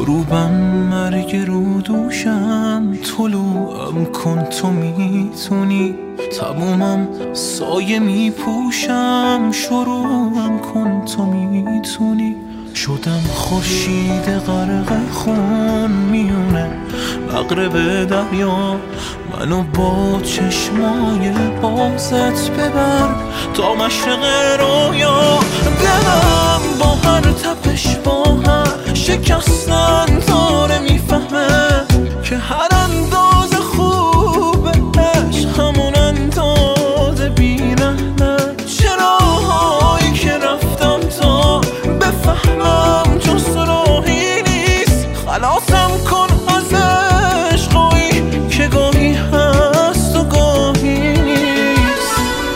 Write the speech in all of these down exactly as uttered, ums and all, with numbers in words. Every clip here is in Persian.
غروبم مرگ رو دوشم، طلوعم کن تو میتونی، تمومم سایه میپوشم، شروعم کن تو میتونی. شدم خورشید غرق خون میونه مغرب دریا، منو با چشمای بازت ببر تا مشرق رویا. دلم با هر تپش با هر شکستن داره میفهمه که هر انداز خوب عشق همون انداز بی‌رحمه. چراهایی که رفتم تا بفهمم جز راهی نیست، خلاصم کن از عشقایی که گاهی هست و گاهی نیست.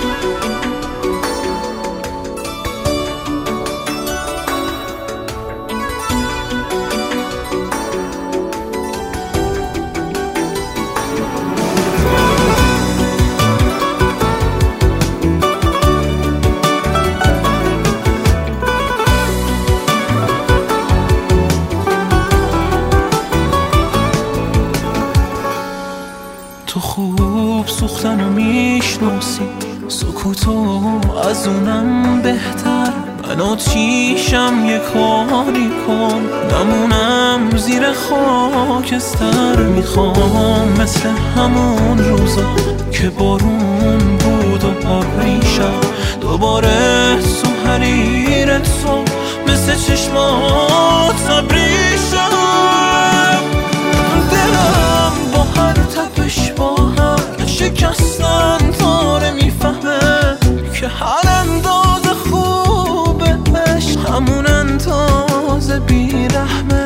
تو خوب سوختنو میشناسی، سکوتو از اونم بهتر. من آتیشم یه کاری کن نمونم زیر خاکستر. میخوام مثل همون روزا که بارون بود و ابریشم، دوباره تو حریر تو مثل چشمات ابریشم. دلم با هر تپش با هر شکستن داره میفهمه که هر انداز خوب عشق همون انداز بی‌رحمه.